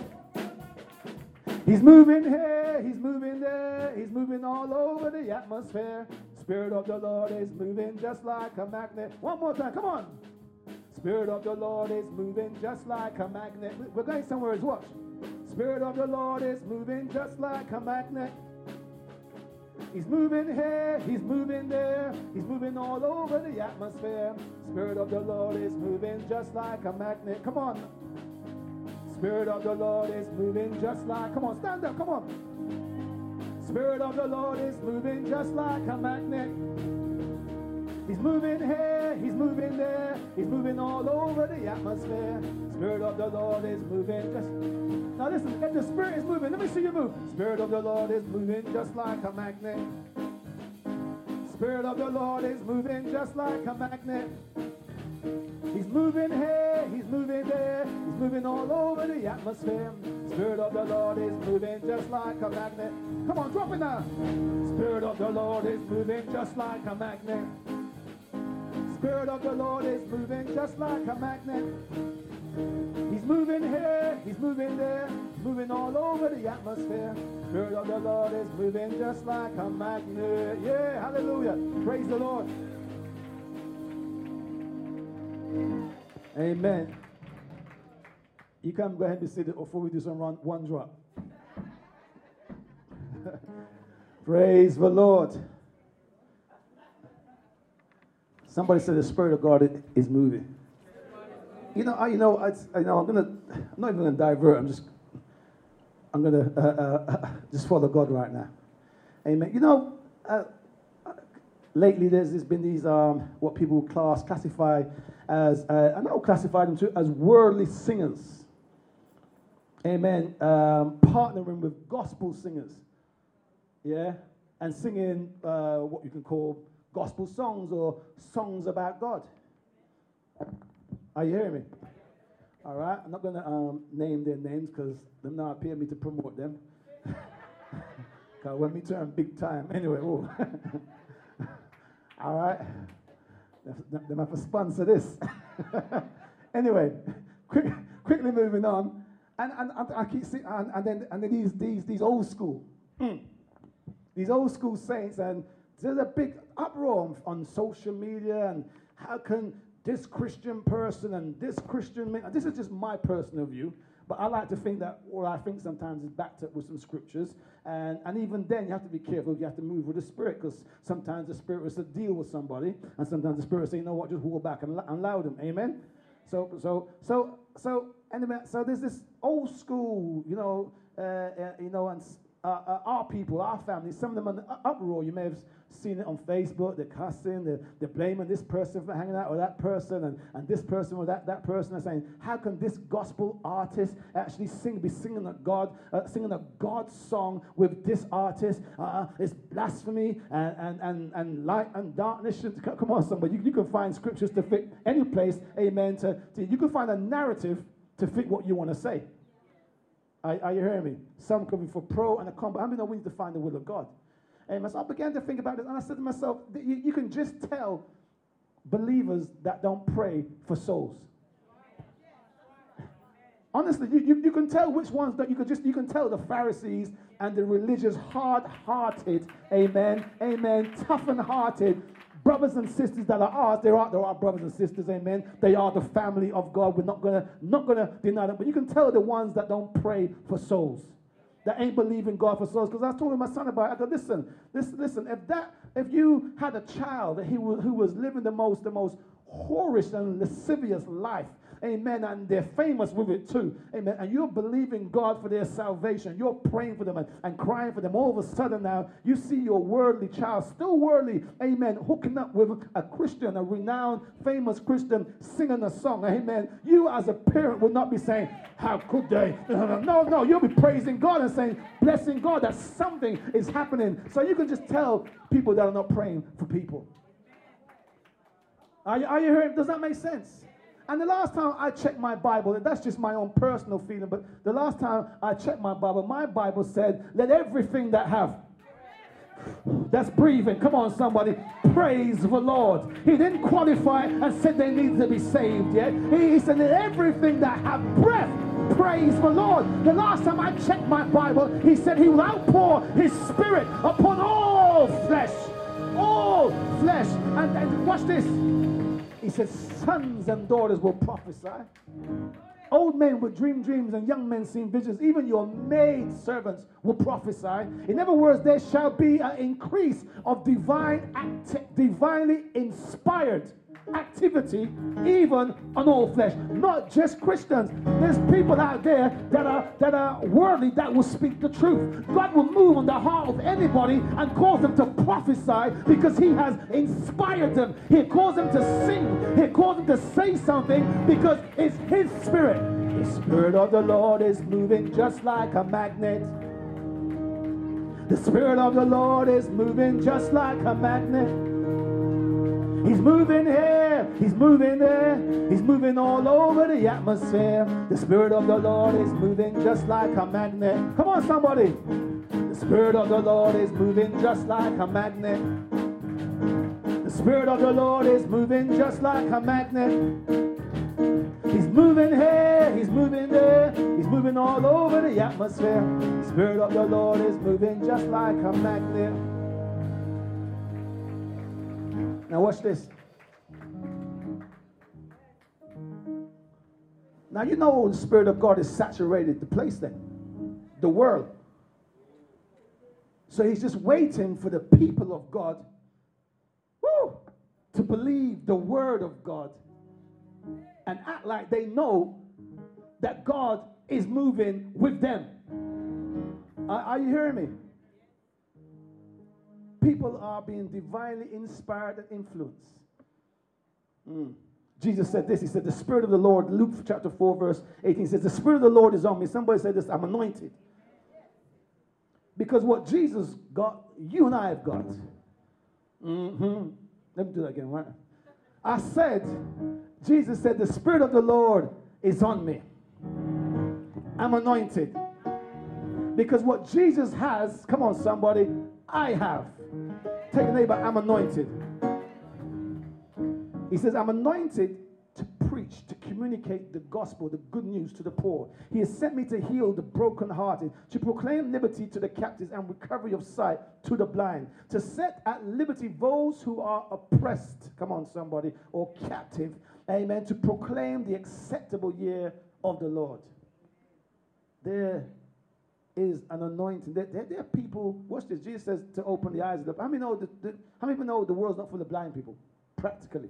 He's moving here, he's moving there. He's moving all over the atmosphere. Spirit of the Lord is moving just like a magnet. One more time, come on. Spirit of the Lord is moving just like a magnet. We're going somewhere, watch. Spirit of the Lord is moving just like a magnet. He's moving here, he's moving there. He's moving all over the atmosphere. Spirit of the Lord is moving just like a magnet. Come on. Spirit of the Lord is moving just like... Come on, stand up, come on. Spirit of the Lord is moving just like a magnet. He's moving here, he's moving there. He's moving all over the atmosphere. Spirit of the Lord is moving just... Now listen, if the Spirit is moving, let me see you move. Spirit of the Lord is moving just like a magnet. Spirit of the Lord is moving just like a magnet. He's moving here, he's moving there. He's moving all over the atmosphere. Spirit of the Lord is moving just like a magnet. Come on, drop it now. Spirit of the Lord is moving just like a magnet. Spirit of the Lord is moving just like a magnet. He's moving here, he's moving there. He's moving all over the atmosphere. Spirit of the Lord is moving just like a magnet. Yeah, hallelujah. Praise the Lord. Amen. You can go ahead and be seated before we do some one drop. Praise the Lord. Somebody said the Spirit of God is moving. I'm not even going to divert. I'm going to just follow God right now. Amen. Lately there's been these what people classify as and I'll classify them too as worldly singers. Amen. Partnering with gospel singers, yeah, and singing what you can call gospel songs or songs about God. Are you hearing me? All right. I'm not going to name their names because they're not paying me to promote them. Because when we turn big time, anyway. Oh. All right. They have to sponsor this. Anyway, quickly moving on. And I keep seeing, and then these old school, these old school saints, and there's a big uproar on social media, and how can this Christian person and this Christian man, this is just my personal view, but I like to think that what I think sometimes is backed up with some scriptures, and even then you have to be careful, you have to move with the Spirit, because sometimes the Spirit is to deal with somebody, and sometimes the Spirit will say, you know what, just hold back and allow them, amen? So anyway, so there's this old school, and our people, our families, some of them are in the uproar. You may have seen it on Facebook. They're cussing, they're blaming this person for hanging out with that person, and this person with that person, and saying, how can this gospel artist actually be singing a God song with this artist? It's blasphemy, and light and darkness. Come on, somebody. You can find scriptures to fit any place, amen. You can find a narrative to fit what you want to say. Are you hearing me? Some coming for pro and a con, but I mean, we need to find the will of God. And so I began to think about this, and I said to myself, you can just tell believers that don't pray for souls. Honestly, you can tell which ones that you can tell the Pharisees and the religious hard-hearted, amen, toughen-hearted brothers and sisters that are ours. There are brothers and sisters, amen. They are the family of God. We're not gonna deny them. But you can tell the ones that don't pray for souls, that ain't believing God for souls. Because I was talking to my son about it. I go, listen. If you had a child who was living the most whorish and lascivious life, amen, and they're famous with it too, amen, and you're believing God for their salvation, you're praying for them and crying for them, all of a sudden now you see your worldly child, still worldly, amen, hooking up with a Christian, a renowned, famous Christian, singing a song, amen. You as a parent would not be saying, how could they? No, you'll be praising God and saying, blessing God that something is happening. So you can just tell people that are not praying for people. Are you hearing? Does that make sense? And the last time I checked my Bible, and that's just my own personal feeling, but the last time I checked my Bible said, let everything that have, that's breathing, come on somebody, praise the Lord. He didn't qualify and said they need to be saved yet. He said, let everything that have breath, praise the Lord. The last time I checked my Bible, he said he will outpour his Spirit upon all flesh. All flesh. And watch this. He says, sons and daughters will prophesy. Old men will dream dreams and young men see visions. Even your maid servants will prophesy. In other words, there shall be an increase of divinely inspired activity, even on all flesh. Not just Christians. There's people out there that are worldly that will speak the truth. God will move on the heart of anybody and cause them to prophesy because he has inspired them. He calls them to sing. He calls them to say something because it's his Spirit. The Spirit of the Lord is moving just like a magnet. The Spirit of the Lord is moving just like a magnet. He's moving here, he's moving there, he's moving all over the atmosphere. The Spirit of the Lord is moving just like a magnet. Come on, somebody. The Spirit of the Lord is moving just like a magnet. The Spirit of the Lord is moving just like a magnet. He's moving here, he's moving there, he's moving all over the atmosphere. The Spirit of the Lord is moving just like a magnet. Now watch this. Now you know the Spirit of God is saturated the place then. The world. So he's just waiting for the people of God to believe the word of God and act like they know that God is moving with them. Are you hearing me? People are being divinely inspired and influenced. Jesus said this. He said, the Spirit of the Lord, Luke chapter 4, verse 18 says, the Spirit of the Lord is on me. Somebody said this, I'm anointed. Because what Jesus got, you and I have got. Let me do that again, right? I said, Jesus said, the Spirit of the Lord is on me. I'm anointed. Because what Jesus has, come on somebody, I have. Take a neighbor, I'm anointed. He says, I'm anointed to preach, to communicate the gospel, the good news to the poor. He has sent me to heal the brokenhearted, to proclaim liberty to the captives and recovery of sight to the blind, to set at liberty those who are oppressed, come on somebody, or captive, amen, to proclaim the acceptable year of the Lord. There is an anointing. There are people, watch this, Jesus says to open the eyes of the, how many know the world's not full of blind people? Practically.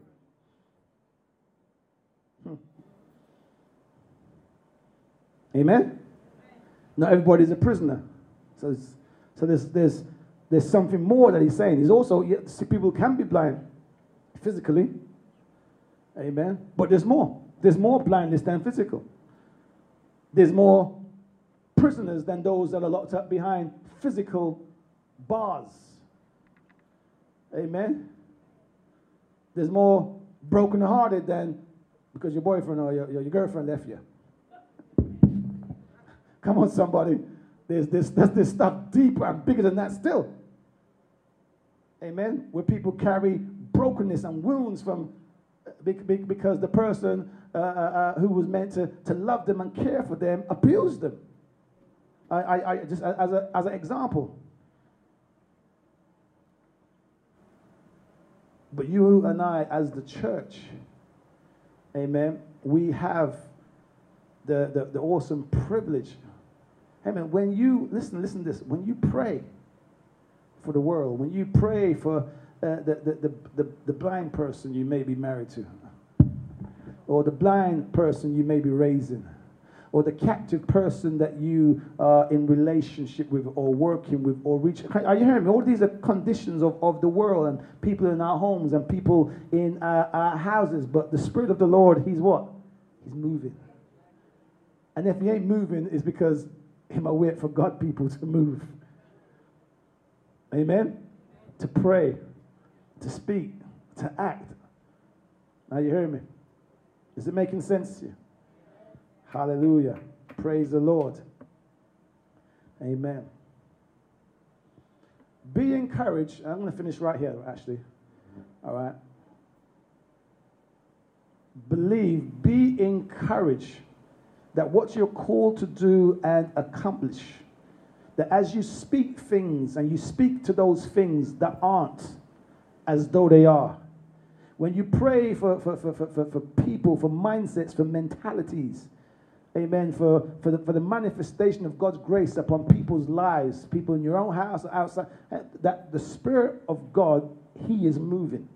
Amen? Not everybody's a prisoner. So there's something more that he's saying. He's also, people can be blind physically. Amen? But there's more. There's more blindness than physical. There's more prisoners than those that are locked up behind physical bars. Amen? There's more brokenhearted than because your boyfriend or your girlfriend left you. Come on, somebody. There's this stuff deeper and bigger than that still. Amen? Where people carry brokenness and wounds from because the person who was meant to love them and care for them abused them. I just as an example. But you and I, as the church, amen, we have the awesome privilege. Amen. When you, listen to this, when you pray for the world, when you pray for the blind person you may be married to, or the blind person you may be raising, or the captive person that you are in relationship with or working with or reaching. Are you hearing me? All these are conditions of the world and people in our homes and people in our houses. But the Spirit of the Lord, he's what? He's moving. And if he ain't moving, it's because he might wait for God people to move. Amen? To pray, to speak, to act. Are you hearing me? Is it making sense to you? Hallelujah. Praise the Lord. Amen. Be encouraged. I'm going to finish right here, actually. All right. Believe, be encouraged that what you're called to do and accomplish, that as you speak things and you speak to those things that aren't as though they are, when you pray for people, for mindsets, for mentalities, amen, for the manifestation of God's grace upon people's lives, people in your own house or outside, that the Spirit of God, he is moving.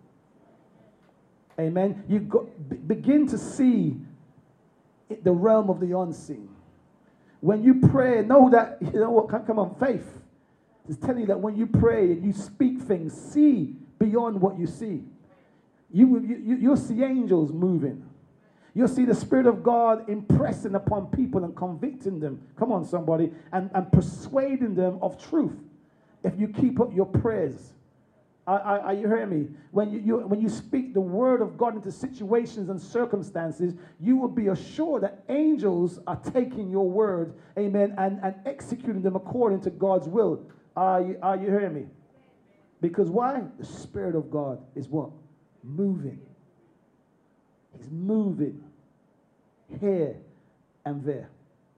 Amen. You begin to see the realm of the unseen. When you pray, know that, you know what, come on, faith is telling you that when you pray and you speak things, see beyond what you see. You'll see angels moving. You'll see the Spirit of God impressing upon people and convicting them. Come on, somebody. And persuading them of truth. If you keep up your prayers. Are you hearing me? When you speak the word of God into situations and circumstances, you will be assured that angels are taking your word, amen, and executing them according to God's will. Are you hearing me? Because why? The Spirit of God is what? Moving. He's moving here and there.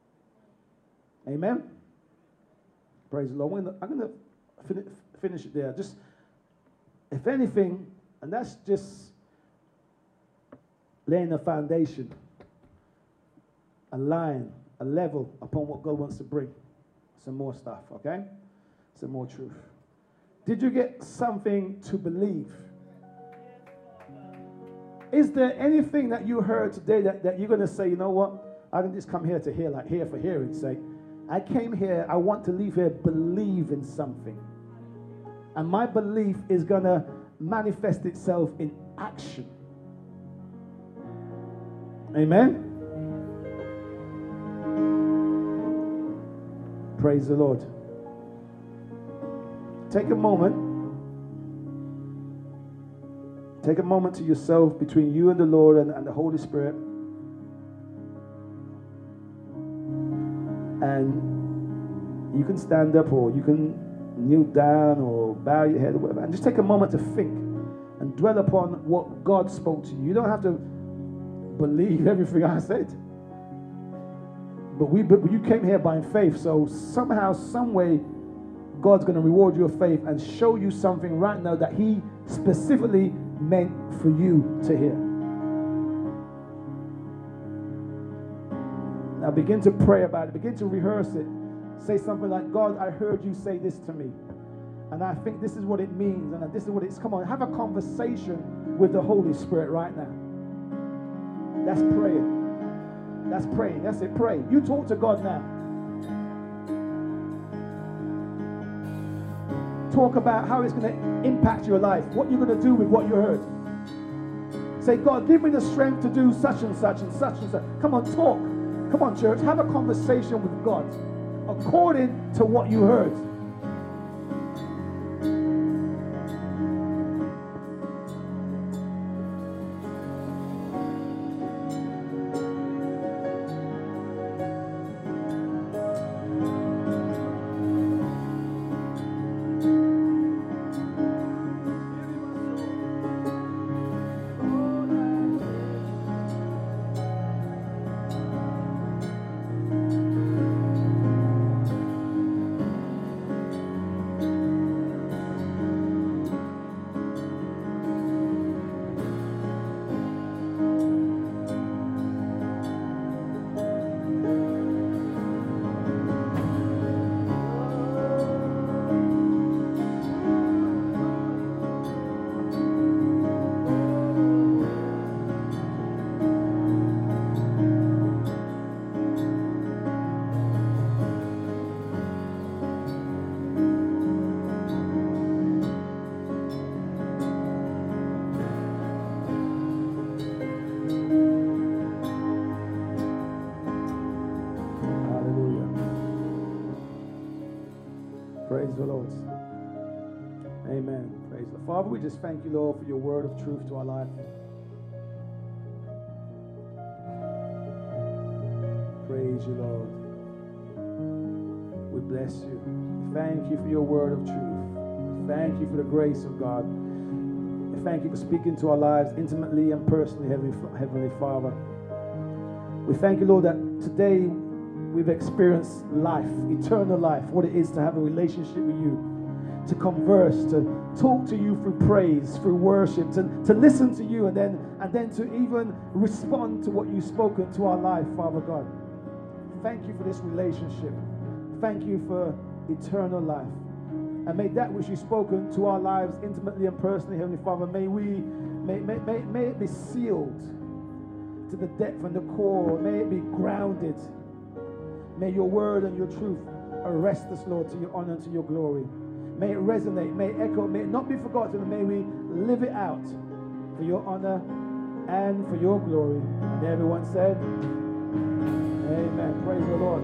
Amen? Praise the Lord. I'm going to finish it there. Just, if anything, and that's just laying a foundation, a line, a level upon what God wants to bring. Some more stuff, okay? Some more truth. Did you get something to believe? Is there anything that you heard today that you're going to say, you know what? I didn't just come here to hear for hearing's sake. I came here, I want to leave here believing something. And my belief is going to manifest itself in action. Amen? Praise the Lord. Take a moment. Take a moment to yourself between you and the Lord and the Holy Spirit. And you can stand up or you can kneel down or bow your head or whatever. And just take a moment to think and dwell upon what God spoke to you. You don't have to believe everything I said. But you came here by faith. So somehow, some way, God's going to reward your faith and show you something right now that He specifically meant for you to hear. Now begin to pray about it. Begin to rehearse it. Say something like, God, I heard you say this to me. And I think this is what it means. And this is what it's, come on, have a conversation with the Holy Spirit right now. That's praying. That's praying. That's it. Pray. You talk to God now. Talk about how it's going to impact your life. What you're going to do with what you heard. Say, God, give me the strength to do such and such and such and such. Come on, talk. Come on, church. Have a conversation with God according to what you heard. Praise the Lord. Amen. Praise the Father. We just thank you, Lord, for your word of truth to our life. Praise you, Lord. We bless you. Thank you for your word of truth. Thank you for the grace of God. We thank you for speaking to our lives intimately and personally, Heavenly Father. We thank you, Lord, that today we've experienced life, eternal life, what it is to have a relationship with you, to converse, to talk to you through praise, through worship, to listen to you, and then to even respond to what you've spoken to our life, Father God. Thank you for this relationship. Thank you for eternal life. And may that which you've spoken to our lives intimately and personally, Heavenly Father, may it be sealed to the depth and the core. May it be grounded. May your word and your truth arrest us, Lord, to your honor and to your glory. May it resonate, may it echo, may it not be forgotten, and may we live it out for your honor and for your glory. And everyone said, amen. Praise the Lord.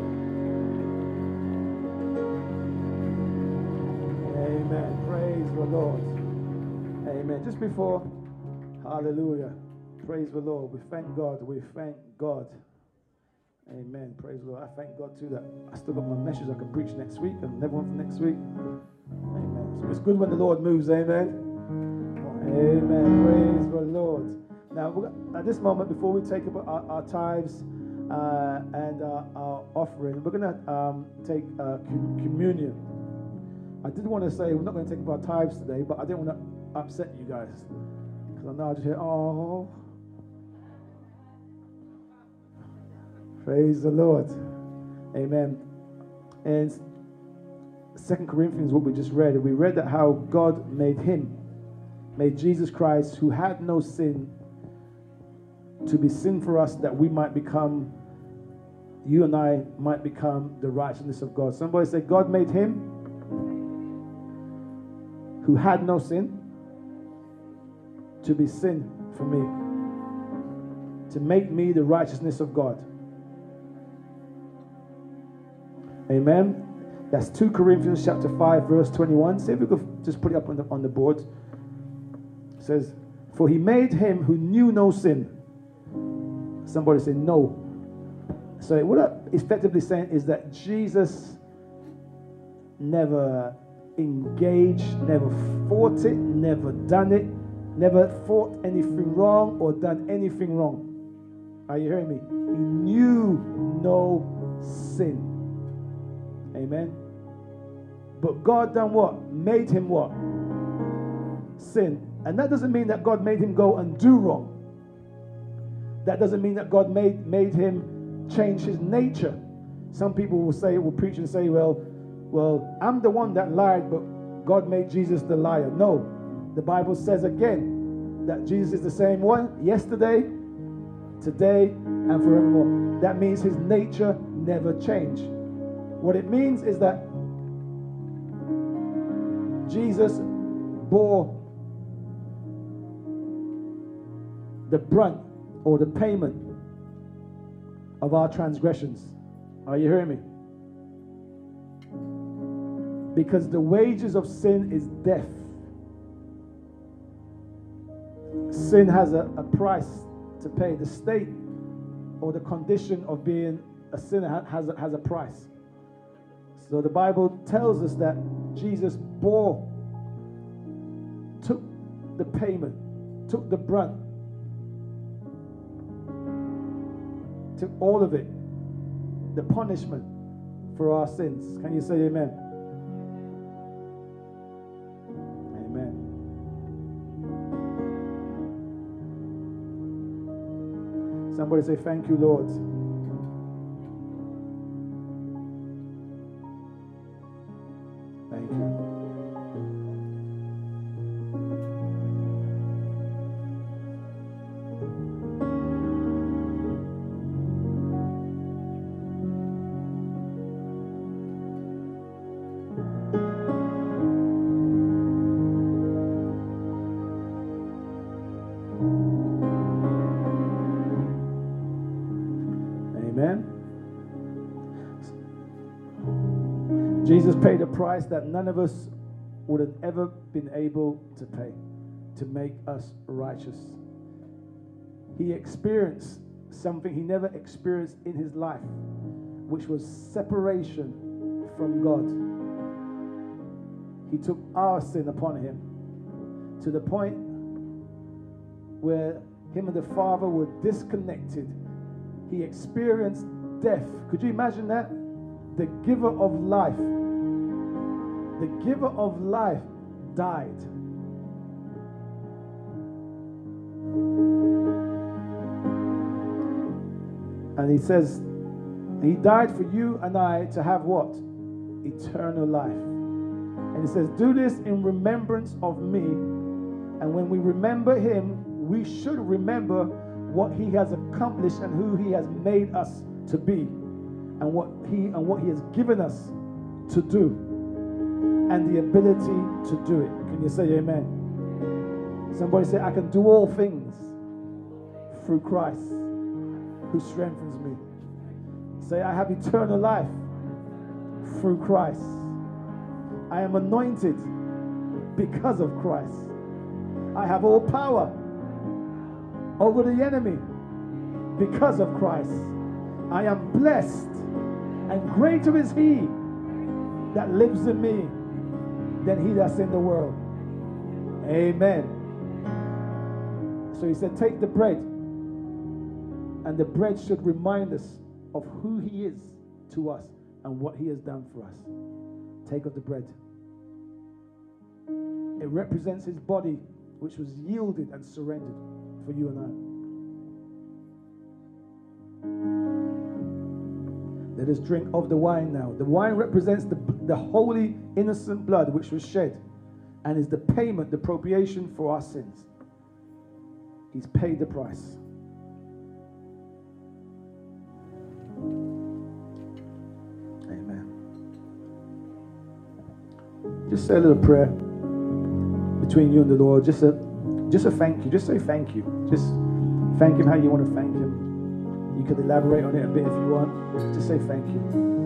Amen. Praise the Lord. Amen. Just before, hallelujah. Praise the Lord. We thank God. We thank God. Amen. Praise the Lord. I thank God too that I still got my message I can preach next week and never one for next week. Amen. So it's good when the Lord moves. Amen. Amen. Praise the Lord. Now, at this moment, before we take up our tithes and our offering, we're going to take communion. I did want to say we're not going to take up our tithes today, but I didn't want to upset you guys. Because I know I just hear, oh. Praise the Lord. Amen. And 2 Corinthians, what we just read, we read that how God made Jesus Christ, who had no sin, to be sin for us, that we might become, you and I might become the righteousness of God. Somebody say, God made him who had no sin to be sin for me, to make me the righteousness of God. Amen. That's 2 Corinthians chapter 5 verse 21. See if we could just put it up on the board. It says, for he made him who knew no sin. Somebody say no. So what I'm effectively saying is that Jesus never engaged, never fought it, never done it, never thought anything wrong or done anything wrong. Are you hearing me? He knew no sin. Amen. But God done what? Made him what? Sin. And that doesn't mean that God made him go and do wrong. That doesn't mean that God made him change his nature. Some people will preach and say, well, I'm the one that lied, but God made Jesus the liar. No. The Bible says again that Jesus is the same one yesterday, today, and forevermore. That means his nature never changed. What it means is that Jesus bore the brunt or the payment of our transgressions. Are you hearing me? Because the wages of sin is death. Sin has a price to pay. The state or the condition of being a sinner has a price. So the Bible tells us that Jesus took the payment, took the brunt, took all of it, the punishment for our sins. Can you say amen? Amen. Somebody say, thank you, Lord. Thank you. Amen. Jesus paid a price that none of us would have ever been able to pay to make us righteous. He experienced something he never experienced in his life, which was separation from God. He took our sin upon him to the point where him and the Father were disconnected. He experienced death. Could you imagine that? The giver of life died. And he says, he died for you and I to have what? Eternal life. And he says, do this in remembrance of me. And when we remember him, we should remember what he has accomplished and who he has made us to be, and what he has given us to do, and the ability to do it. Can you say amen? Somebody say, I can do all things through Christ who strengthens me. Say, I have eternal life through Christ. I am anointed because of Christ. I have all power over the enemy because of Christ. I am blessed, and greater is he that lives in me than he that's in the world. Amen. So he said, take the bread, and the bread should remind us of who he is to us and what he has done for us. Take of the bread. It represents his body, which was yielded and surrendered for you and I. Let us drink of the wine now. The wine represents the holy, innocent blood which was shed, and is the payment, the propitiation for our sins. He's paid the price. Just say a little prayer between you and the Lord. Just a thank you. Just say thank you. Just thank him how you want to thank him. You can elaborate on it a bit if you want. Just say thank you.